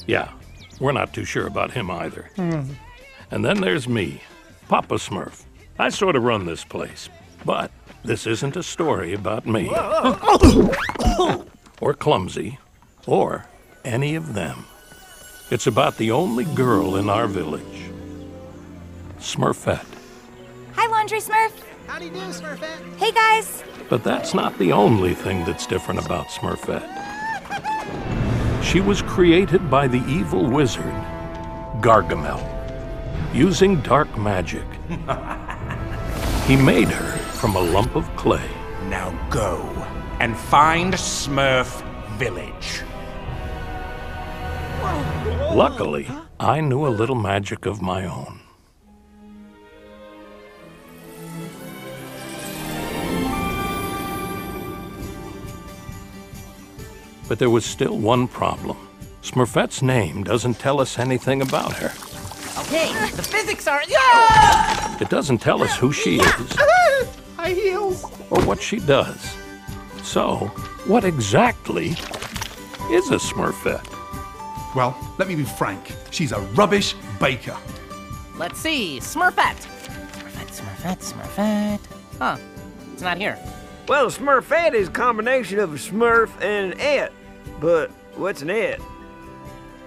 Yeah, we're not too sure about him either. And then there's me, Papa Smurf. I sort of run this place, but this isn't a story about me. Or Clumsy, or any of them. It's about the only girl in our village, Smurfette. Hi, Laundry Smurf. Howdy do, Smurfette. Hey, guys. But that's not the only thing that's different about Smurfette. She was created by the evil wizard, Gargamel, using dark magic. He made her from a lump of clay. Now go and find Smurf Village. Luckily, I knew a little magic of my own. But there was still one problem. Smurfette's name doesn't tell us anything about her. Okay, the physics are... Yeah! It doesn't tell us who she is High heels. or what she does. So, what exactly is a Smurfette? Well, let me be frank. She's a rubbish baker. Let's see, Smurfette. Smurfette. Huh, it's not here. Well, a Smurfette is a combination of a Smurf and an et. But what's an et?